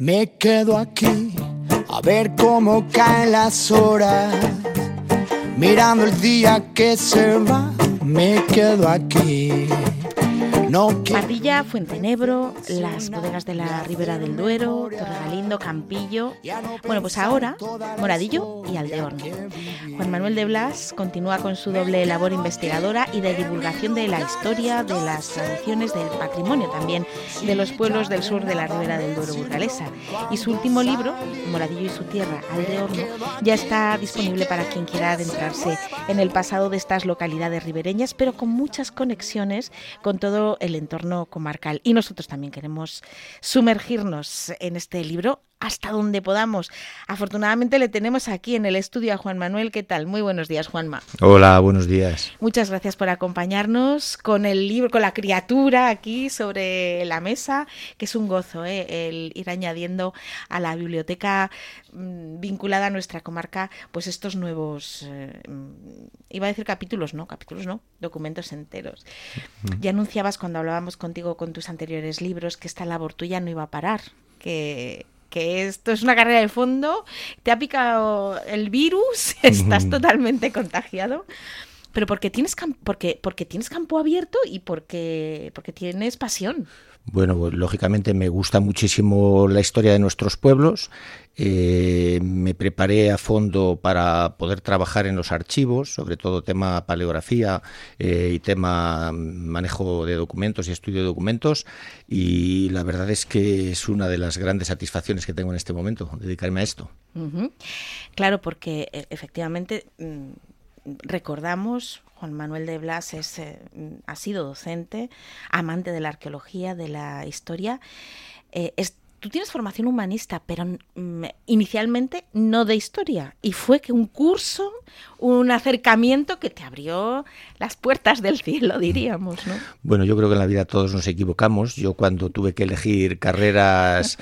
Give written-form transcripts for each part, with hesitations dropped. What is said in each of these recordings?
Me quedo aquí a ver cómo caen las horas, mirando el día que se va. Me quedo aquí. Pardilla, Fuentenebro, las bodegas de la Ribera del Duero, Torregalindo, Campillo. Bueno, pues ahora Moradillo y Aldeorno. Juan Manuel de Blas continúa con su doble labor investigadora y de divulgación de la historia, de las tradiciones, del patrimonio también de los pueblos del sur de la Ribera del Duero burgalesa. Y su último libro, Moradillo y su tierra, Aldeorno, ya está disponible para quien quiera adentrarse en el pasado de estas localidades ribereñas, pero con muchas conexiones con todo el entorno comarcal. Y nosotros también queremos sumergirnos en este libro hasta donde podamos. Afortunadamente le tenemos aquí en el estudio a Juan Manuel. ¿Qué tal? Muy buenos días, Juanma. Hola, buenos días. Muchas gracias por acompañarnos con el libro, con la criatura aquí sobre la mesa, que es un gozo, el ir añadiendo a la biblioteca vinculada a nuestra comarca, pues estos nuevos, iba a decir capítulos no, documentos enteros. Ya anunciabas cuando hablábamos contigo con tus anteriores libros que esta labor tuya no iba a parar, que esto es una carrera de fondo, te ha picado el virus, estás totalmente contagiado, pero porque tienes campo abierto y porque tienes pasión. Bueno, pues, lógicamente me gusta muchísimo la historia de nuestros pueblos. Me preparé a fondo para poder trabajar en los archivos, sobre todo tema paleografía y tema manejo de documentos y estudio de documentos, y la verdad es que es una de las grandes satisfacciones que tengo en este momento, dedicarme a esto. Uh-huh. Claro, porque efectivamente recordamos, Juan Manuel de Blas ha sido docente, amante de la arqueología, de la historia. Tú tienes formación humanista, pero inicialmente no de historia. Y fue que un curso, un acercamiento que te abrió las puertas del cielo, diríamos, ¿no? Bueno, yo creo que en la vida todos nos equivocamos. Yo cuando tuve que elegir carreras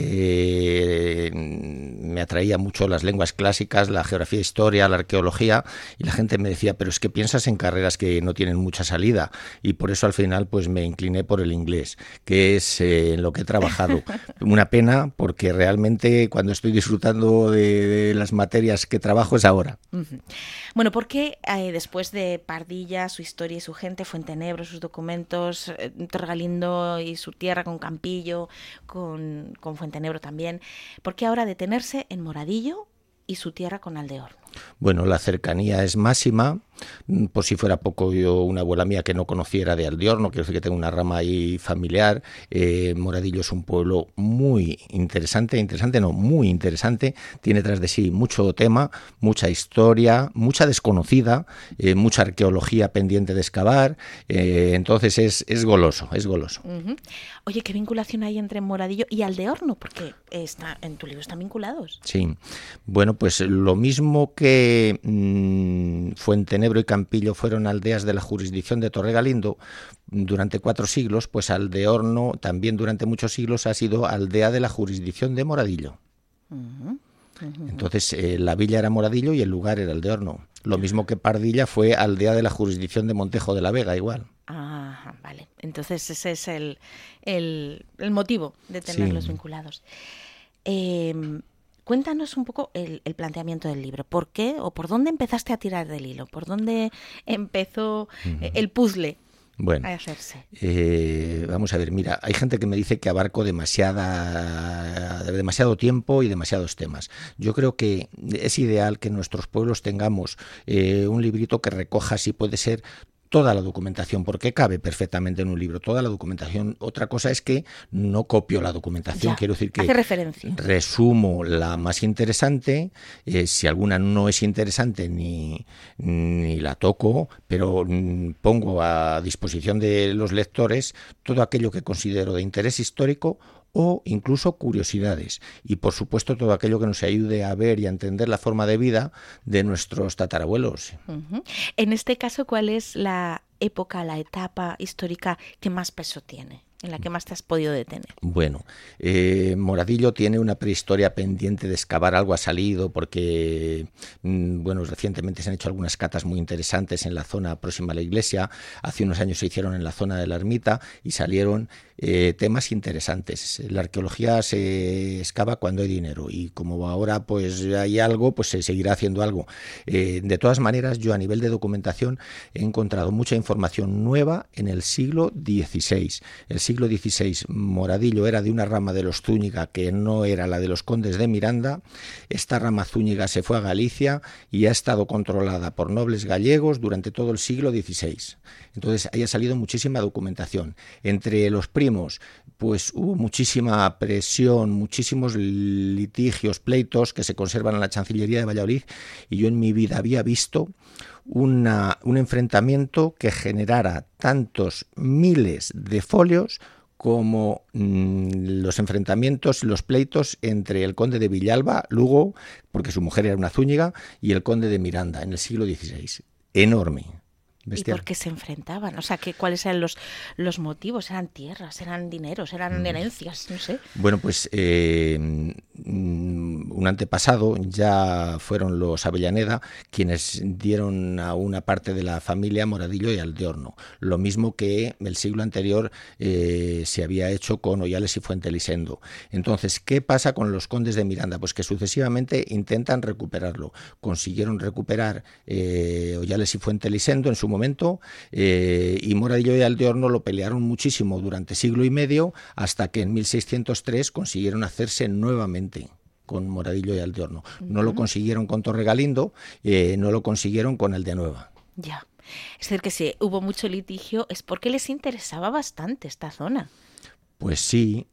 me atraía mucho las lenguas clásicas, la geografía, historia, la arqueología, y la gente me decía, pero es que piensas en carreras que no tienen mucha salida, y por eso al final pues me incliné por el inglés, que es en lo que he trabajado. Una pena, porque realmente cuando estoy disfrutando de las materias que trabajo es ahora. Uh-huh. Bueno, ¿por qué después de Pardilla, su historia y su gente, Fuentenebro, sus documentos, Torregalindo y su tierra con Campillo, con Fuentenebro también, ¿por qué ahora detenerse en Moradillo y su tierra con Aldeorno? Bueno, la cercanía es máxima. Por si fuera poco, yo, una abuela mía que no conociera de Aldeorno, quiero decir que tengo una rama ahí familiar. Moradillo es un pueblo muy interesante, muy interesante. Tiene tras de sí mucho tema, mucha historia, mucha desconocida, mucha arqueología pendiente de excavar. Entonces es goloso. Uh-huh. Oye, ¿qué vinculación hay entre Moradillo y Aldeorno? Porque en tu libro están vinculados. Sí, bueno, pues lo mismo que Fuentenebro y Campillo fueron aldeas de la jurisdicción de Torregalindo durante 4 siglos, pues Aldeorno también durante muchos siglos ha sido aldea de la jurisdicción de Moradillo. Uh-huh. Uh-huh. Entonces la villa era Moradillo y el lugar era Aldeorno. Lo mismo que Pardilla fue aldea de la jurisdicción de Montejo de la Vega, igual. Ah, vale. Entonces ese es el motivo de tenerlos vinculados. Cuéntanos un poco el planteamiento del libro. ¿Por qué o por dónde empezaste a tirar del hilo? ¿Por dónde empezó el puzzle a hacerse? Vamos a ver, mira, hay gente que me dice que abarco demasiado tiempo y demasiados temas. Yo creo que es ideal que en nuestros pueblos tengamos un librito que recoja, si puede ser, toda la documentación, porque cabe perfectamente en un libro, toda la documentación. Otra cosa es que no copio la documentación, quiero decir que hace referencia. Resumo la más interesante, si alguna no es interesante ni la toco, pero pongo a disposición de los lectores todo aquello que considero de interés histórico o incluso curiosidades, y por supuesto todo aquello que nos ayude a ver y a entender la forma de vida de nuestros tatarabuelos. Uh-huh. En este caso, ¿cuál es la época, la etapa histórica que más peso tiene? en la que más te has podido detener? Bueno, Moradillo tiene una prehistoria pendiente de excavar, algo ha salido porque, bueno, recientemente se han hecho algunas catas muy interesantes en la zona próxima a la iglesia, hace unos años se hicieron en la zona de la ermita y salieron temas interesantes. La arqueología se excava cuando hay dinero y como ahora pues hay algo, pues se seguirá haciendo algo. De todas maneras, yo a nivel de documentación he encontrado mucha información nueva en el siglo XVI. El siglo XVI, Moradillo era de una rama de los Zúñiga que no era la de los condes de Miranda. Esta rama Zúñiga se fue a Galicia y ha estado controlada por nobles gallegos durante todo el siglo XVI. Entonces ahí ha salido muchísima documentación. Entre los primos, pues hubo muchísima presión, muchísimos litigios, pleitos que se conservan en la Chancillería de Valladolid, y yo en mi vida había visto un enfrentamiento que generara tantos miles de folios como los enfrentamientos y los pleitos entre el conde de Villalba, Lugo, porque su mujer era una Zúñiga, y el conde de Miranda en el siglo XVI. Enorme. Bestial. ¿Y por qué se enfrentaban? O sea, ¿cuáles eran los motivos? ¿Eran tierras? ¿Eran dineros? ¿Eran herencias? No sé. Bueno, pues un antepasado ya fueron los Avellaneda quienes dieron a una parte de la familia Moradillo y Aldeorno. Lo mismo que el siglo anterior se había hecho con Ollales y Fuentelisendo. Entonces, ¿qué pasa con los condes de Miranda? Pues que sucesivamente intentan recuperarlo. Consiguieron recuperar Ollales y Fuentelisendo en su momento, y Moradillo y Aldeorno lo pelearon muchísimo durante siglo y medio hasta que en 1603 consiguieron hacerse nuevamente con Moradillo y Aldeorno. No lo consiguieron con Torregalindo, no lo consiguieron con Aldeanueva. Ya, es decir que si hubo mucho litigio es porque les interesaba bastante esta zona. Pues sí,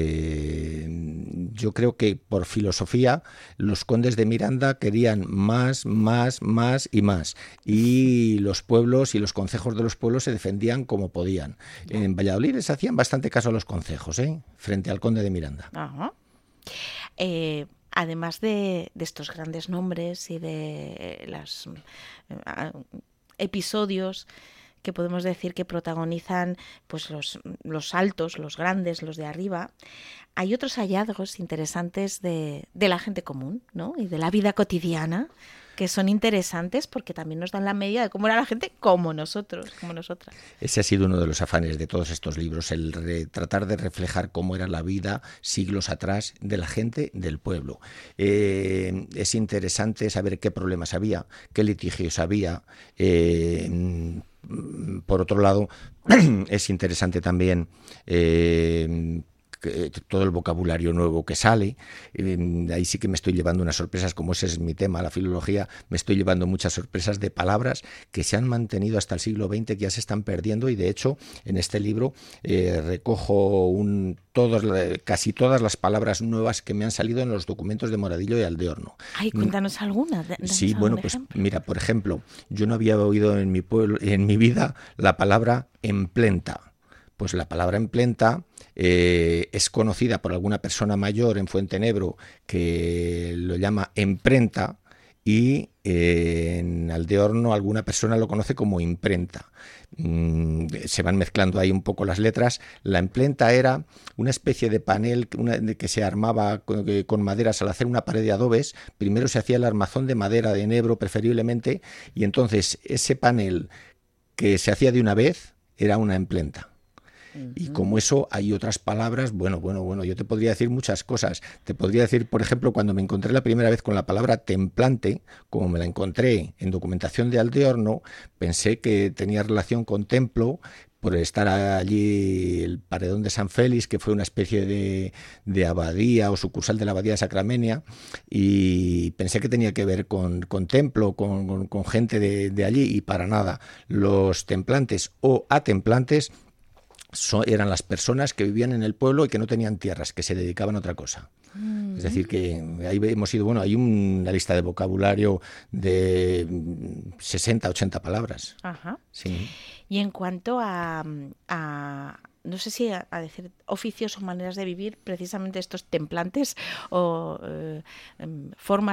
yo creo que por filosofía los condes de Miranda querían más y más, y los pueblos y los concejos de los pueblos se defendían como podían. En Valladolid les hacían bastante caso a los concejos, frente al conde de Miranda. Ajá. Además de estos grandes nombres y de los episodios que podemos decir que protagonizan pues los altos, los grandes, los de arriba, hay otros hallazgos interesantes de la gente común, ¿no? Y de la vida cotidiana, que son interesantes porque también nos dan la medida de cómo era la gente como nosotros, como nosotras. Ese ha sido uno de los afanes de todos estos libros, tratar de reflejar cómo era la vida siglos atrás de la gente del pueblo. Es interesante saber qué problemas había, qué litigios había. Por otro lado, es interesante también todo el vocabulario nuevo que sale. Ahí sí que me estoy llevando unas sorpresas, como ese es mi tema, la filología, me estoy llevando muchas sorpresas de palabras que se han mantenido hasta el siglo XX, que ya se están perdiendo, y de hecho en este libro recojo casi todas las palabras nuevas que me han salido en los documentos de Moradillo y Aldeorno. Ay, cuéntanos alguna. Sí, bueno, pues mira, por ejemplo, yo no había oído en mi pueblo, en mi vida, la palabra emplenta. Pues la palabra emplenta es conocida por alguna persona mayor en Fuentenebro que lo llama emprenta, y en Aldeorno alguna persona lo conoce como imprenta. Se van mezclando ahí un poco las letras. La emplenta era una especie de panel que se armaba con maderas al hacer una pared de adobes. Primero se hacía el armazón de madera de enebro preferiblemente, y entonces ese panel que se hacía de una vez era una emplenta. Y como eso hay otras palabras, bueno, yo te podría decir muchas cosas. Te podría decir, por ejemplo, cuando me encontré la primera vez con la palabra templante, como me la encontré en documentación de Aldeorno, pensé que tenía relación con templo, por estar allí el paredón de San Félix, que fue una especie de abadía o sucursal de la abadía de Sacramenia, y pensé que tenía que ver con templo, con gente de allí, y para nada. Los templantes o atemplantes eran las personas que vivían en el pueblo y que no tenían tierras, que se dedicaban a otra cosa. Es decir, que ahí hemos ido, hay una lista de vocabulario de 60, 80 palabras. Ajá. Sí. Y en cuanto a no sé si a decir oficios o maneras de vivir, precisamente estos templantes o formas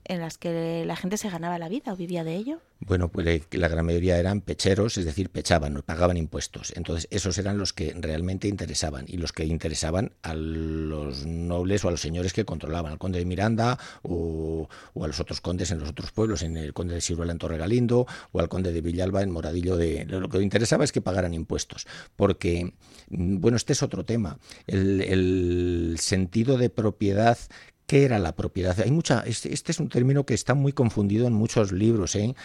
en las que la gente se ganaba la vida o vivía de ello? Bueno, pues la gran mayoría eran pecheros, es decir, pechaban, no pagaban impuestos. Entonces, esos eran los que realmente interesaban y los que interesaban a los nobles o a los señores que controlaban, al conde de Miranda o a los otros condes en los otros pueblos, en el conde de Siruela en Torregalindo o al conde de Villalba en Moradillo. Lo que interesaba es que pagaran impuestos, porque, bueno, este es otro tema. El sentido de propiedad. ¿Qué era la propiedad? Este es un término que está muy confundido en muchos libros. He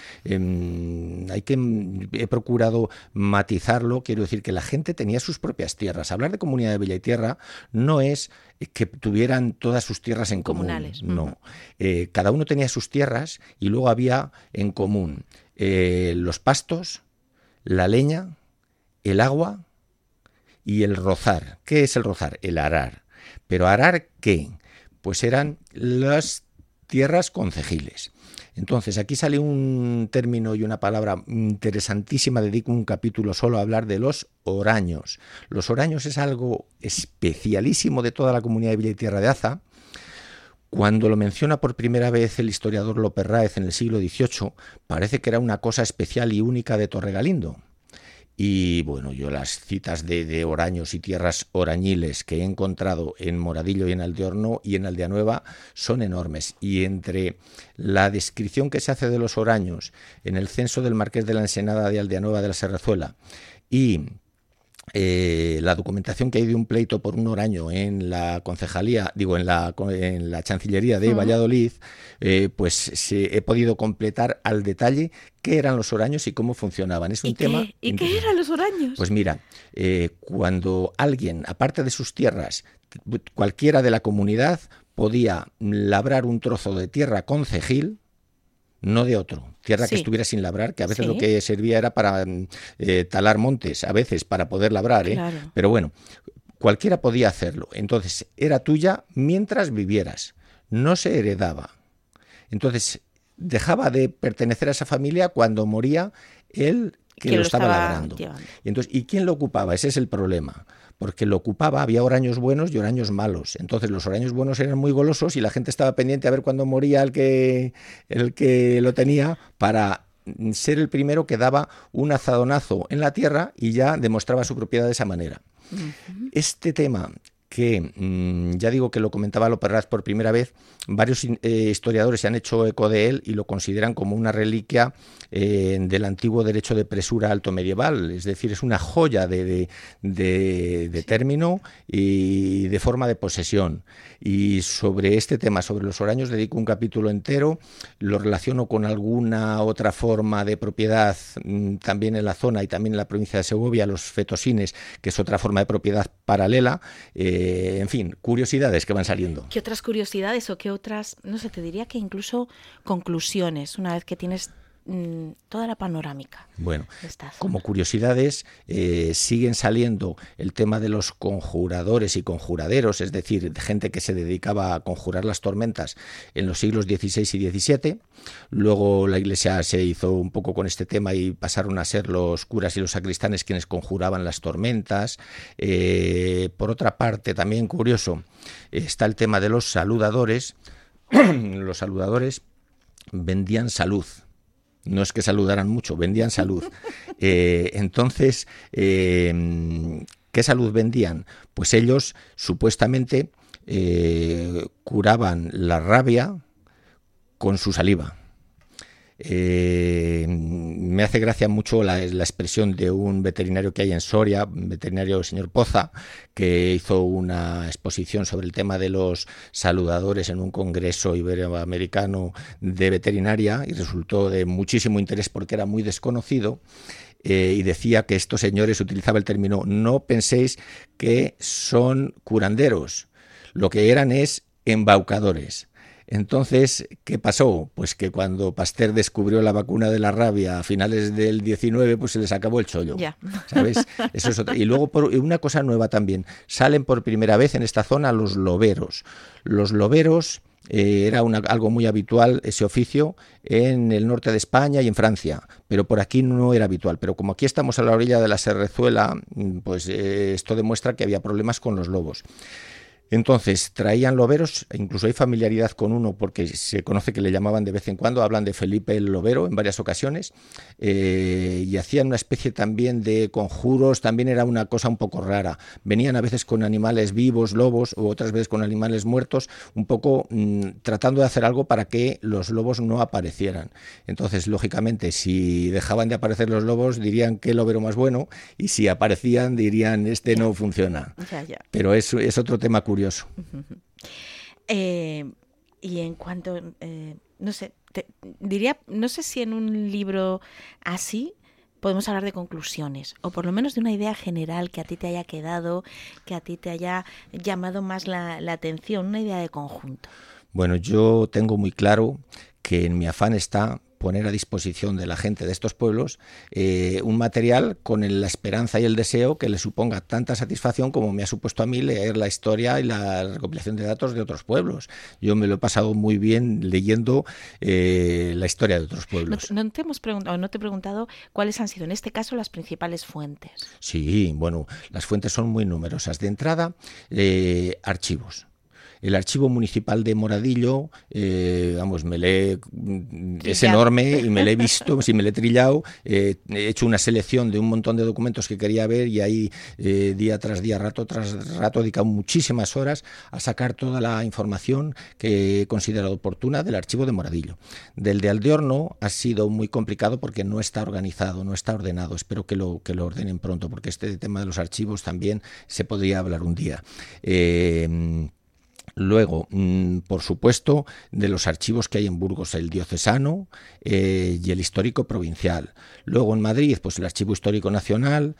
procurado matizarlo. Quiero decir que la gente tenía sus propias tierras. Hablar de comunidad de villa y tierra no es que tuvieran todas sus tierras en común. Comunales. No. Cada uno tenía sus tierras y luego había en común los pastos, la leña, el agua y el rozar. ¿Qué es el rozar? El arar. ¿Pero arar qué? Pues eran las tierras concejiles. Entonces, aquí sale un término y una palabra interesantísima, dedico un capítulo solo a hablar de los oraños. Los oraños es algo especialísimo de toda la comunidad de Villa y Tierra de Aza. Cuando lo menciona por primera vez el historiador López Ráez en el siglo XVIII, parece que era una cosa especial y única de Torregalindo. Y bueno, yo las citas de oraños y tierras orañiles que he encontrado en Moradillo y en Aldeorno y en Aldeanueva son enormes. Y entre la descripción que se hace de los oraños en el censo del Marqués de la Ensenada de Aldeanueva de la Serrazuela y la documentación que hay de un pleito por un oraño en la concejalía, en la Chancillería de Valladolid, pues he podido completar al detalle qué eran los oraños y cómo funcionaban. Es un tema. ¿Y qué eran los oraños? Pues mira, cuando alguien, aparte de sus tierras, cualquiera de la comunidad podía labrar un trozo de tierra concejil, no de otro, tierra que estuviera sin labrar, que a veces lo que servía era para talar montes, a veces para poder labrar, claro. Pero bueno, cualquiera podía hacerlo. Entonces, era tuya mientras vivieras, no se heredaba. Entonces, dejaba de pertenecer a esa familia cuando moría el que lo estaba labrando. ¿Y quién lo ocupaba? Ese es el problema. Porque lo ocupaba, había oraños buenos y oraños malos. Entonces los oraños buenos eran muy golosos y la gente estaba pendiente a ver cuándo moría el que lo tenía para ser el primero que daba un azadonazo en la tierra y ya demostraba su propiedad de esa manera. Uh-huh. Este tema, que ya digo que lo comentaba López Ráez por primera vez, varios historiadores se han hecho eco de él y lo consideran como una reliquia del antiguo derecho de presura alto medieval, es decir, es una joya de término y de forma de posesión. Y sobre este tema, sobre los oraños, dedico un capítulo entero, lo relaciono con alguna otra forma de propiedad también en la zona y también en la provincia de Segovia, los fetosines, que es otra forma de propiedad paralela. En fin, curiosidades que van saliendo. ¿Qué otras curiosidades o qué otras, no sé, te diría que incluso conclusiones, una vez que tienes toda la panorámica? Bueno, como curiosidades siguen saliendo el tema de los conjuradores y conjuraderos, es decir, gente que se dedicaba a conjurar las tormentas en los siglos XVI y XVII. Luego la Iglesia se hizo un poco con este tema y pasaron a ser los curas y los sacristanes quienes conjuraban las tormentas. Por otra parte, también curioso, está el tema de los saludadores. Los saludadores vendían salud. No es que saludaran mucho, vendían salud. Entonces, ¿qué salud vendían? Pues ellos supuestamente curaban la rabia con su saliva. Me hace gracia mucho la expresión de un veterinario que hay en Soria, un veterinario, el señor Poza, que hizo una exposición sobre el tema de los saludadores en un congreso iberoamericano de veterinaria y resultó de muchísimo interés porque era muy desconocido. Y decía que estos señores utilizaban el término: no penséis que son curanderos, lo que eran es embaucadores. Entonces, ¿qué pasó? Pues que cuando Pasteur descubrió la vacuna de la rabia a finales del 19, pues se les acabó el chollo. Ya. ¿Sabes? Eso es otra. Y luego, por una cosa nueva también, salen por primera vez en esta zona los loberos. Los loberos era algo muy habitual, ese oficio, en el norte de España y en Francia, pero por aquí no era habitual. Pero como aquí estamos a la orilla de la Serrazuela, pues esto demuestra que había problemas con los lobos. Entonces traían loberos, incluso hay familiaridad con uno porque se conoce que le llamaban de vez en cuando, hablan de Felipe el Lobero en varias ocasiones, y hacían una especie también de conjuros, también era una cosa un poco rara. Venían a veces con animales vivos, lobos, o otras veces con animales muertos, un poco tratando de hacer algo para que los lobos no aparecieran. Entonces, lógicamente, si dejaban de aparecer los lobos, dirían qué lobero más bueno, y si aparecían, dirían este no funciona. Ya. Pero es otro tema curioso. Y en cuanto, no sé, no sé si en un libro así podemos hablar de conclusiones, o por lo menos de una idea general que a ti te haya quedado, que a ti te haya llamado más la atención, una idea de conjunto. Bueno, yo tengo muy claro que en mi afán está poner a disposición de la gente de estos pueblos un material con la esperanza y el deseo que le suponga tanta satisfacción como me ha supuesto a mí leer la historia y la recopilación de datos de otros pueblos. Yo me lo he pasado muy bien leyendo la historia de otros pueblos. No te he preguntado cuáles han sido en este caso las principales fuentes. Sí, bueno, las fuentes son muy numerosas. De entrada, archivos. El archivo municipal de Moradillo, es enorme y me lo he visto, sí, me lo he trillado, he hecho una selección de un montón de documentos que quería ver y ahí día tras día, rato tras rato, he dedicado muchísimas horas a sacar toda la información que he considerado oportuna del archivo de Moradillo. Del de Aldeorno ha sido muy complicado porque no está organizado, no está ordenado. Espero que lo ordenen pronto, porque este tema de los archivos también se podría hablar un día. Luego, por supuesto, de los archivos que hay en Burgos, el diocesano y el histórico provincial. Luego en Madrid, pues el Archivo Histórico Nacional,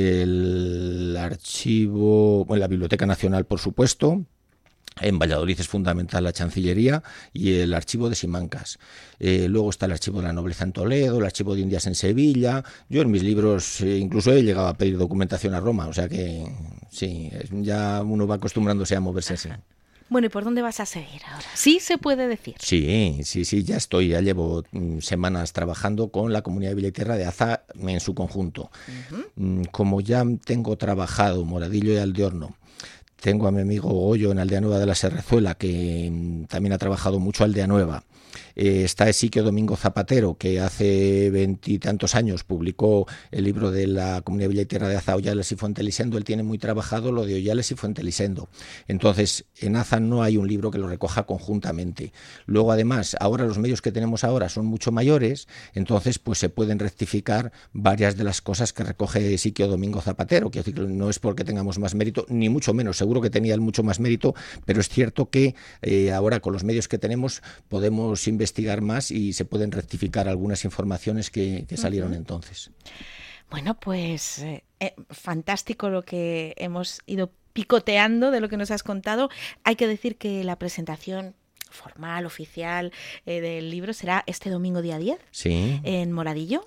el archivo, la Biblioteca Nacional, por supuesto. En Valladolid es fundamental la Chancillería y el archivo de Simancas. Luego está el archivo de la nobleza en Toledo, el archivo de Indias en Sevilla. Yo en mis libros incluso he llegado a pedir documentación a Roma, o sea que sí, ya uno va acostumbrándose a moverse así. Bueno, ¿y por dónde vas a seguir ahora? ¿Sí se puede decir? Sí, ya llevo semanas trabajando con la Comunidad de Villa y Tierra de Aza en su conjunto. Como ya tengo trabajado Moradillo y Aldeorno, tengo a mi amigo Goyo en Aldea Nueva de la Serrezuela, que también ha trabajado mucho Aldea Nueva. Está Esiquio Domingo Zapatero, que hace 20 y tantos años publicó el libro de la Comunidad de Villa y Tierra de Aza, Oyales y Fuentelisendo. Él tiene muy trabajado lo de Oyales y Fuentelisendo. Entonces, en Aza no hay un libro que lo recoja conjuntamente. Luego, además, ahora los medios que tenemos ahora son mucho mayores, entonces pues se pueden rectificar varias de las cosas que recoge Esiquio Domingo Zapatero, que no es porque tengamos más mérito, ni mucho menos, seguro que tenía él mucho más mérito, pero es cierto que ahora con los medios que tenemos podemos investigar más y se pueden rectificar algunas informaciones que salieron entonces. Bueno, pues fantástico lo que hemos ido picoteando de lo que nos has contado. Hay que decir que la presentación formal, oficial del libro será este domingo día 10, sí, en Moradillo.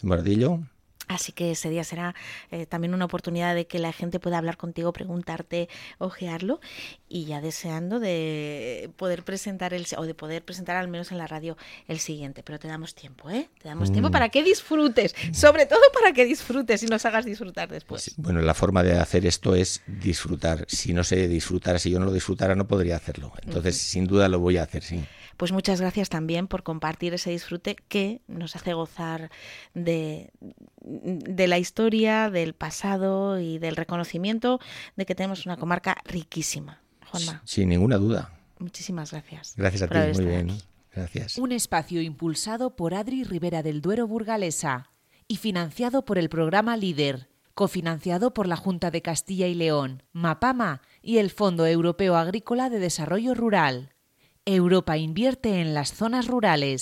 Así que ese día será también una oportunidad de que la gente pueda hablar contigo, preguntarte, ojearlo, y ya deseando de poder presentar de poder presentar al menos en la radio el siguiente. Pero te damos tiempo, ¿eh? Te damos tiempo para que disfrutes, sobre todo para que disfrutes y nos hagas disfrutar después. Sí, bueno, la forma de hacer esto es disfrutar. Si no se disfrutara, si yo no lo disfrutara, no podría hacerlo. Entonces, sin duda lo voy a hacer, sí. Pues muchas gracias también por compartir ese disfrute que nos hace gozar de la historia, del pasado y del reconocimiento de que tenemos una comarca riquísima. Juanma. Sin ninguna duda. Muchísimas gracias. Gracias a ti, muy bien. Gracias. Un espacio impulsado por Adri Ribera del Duero Burgalesa y financiado por el programa LEADER, cofinanciado por la Junta de Castilla y León, Mapama y el Fondo Europeo Agrícola de Desarrollo Rural. Europa invierte en las zonas rurales.